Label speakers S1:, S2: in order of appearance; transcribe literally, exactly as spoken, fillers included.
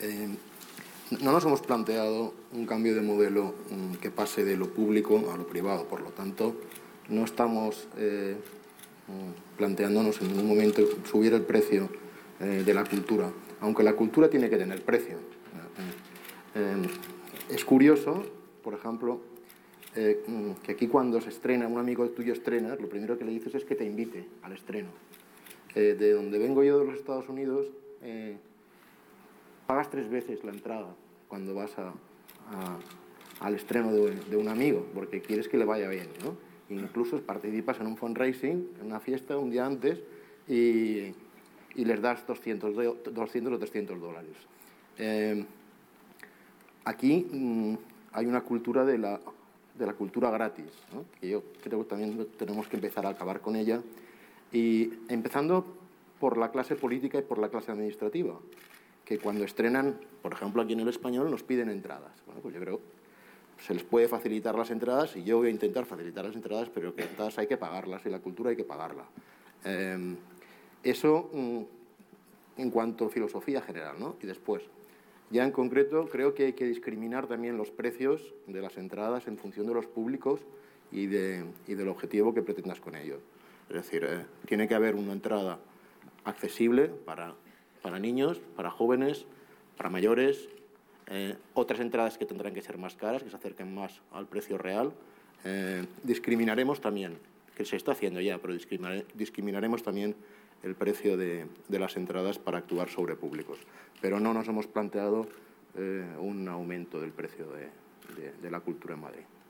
S1: Eh, no nos hemos planteado un cambio de modelo um, que pase de lo público a lo privado. Por lo tanto, no estamos eh, planteándonos en ningún momento subir el precio eh, de la cultura, aunque la cultura tiene que tener precio. Eh, eh, es curioso, por ejemplo, eh, que aquí cuando se estrena, un amigo tuyo estrena, lo primero que le dices es que te invite al estreno. Eh, de donde vengo yo, de los Estados Unidos, eh, pagas tres veces la entrada cuando vas a, a, al estreno de, de un amigo, porque quieres que le vaya bien, ¿no? Incluso participas en un fundraising, en una fiesta un día antes, y, y les das doscientos o trescientos dólares. Eh, aquí mmm, hay una cultura de la, de la cultura gratis, ¿no? Que yo creo que también tenemos que empezar a acabar con ella, y empezando por la clase política y por la clase administrativa, que cuando estrenan, por ejemplo aquí en El Español, nos piden entradas. Bueno, pues yo creo que se les puede facilitar las entradas, y yo voy a intentar facilitar las entradas, pero que entradas hay que pagarlas y la cultura hay que pagarla. Eh, eso mm, en cuanto a filosofía general, ¿no? Y después, ya en concreto, creo que hay que discriminar también los precios de las entradas en función de los públicos y, de, y del objetivo que pretendas con ello. Es decir, eh, tiene que haber una entrada accesible para, para niños, para jóvenes, para mayores, eh, otras entradas que tendrán que ser más caras, que se acerquen más al precio real. Eh, discriminaremos también, que se está haciendo ya, pero discriminar, discriminaremos también el precio de, de las entradas para actuar sobre públicos. Pero no nos hemos planteado eh, un aumento del precio de, de, de la cultura en Madrid.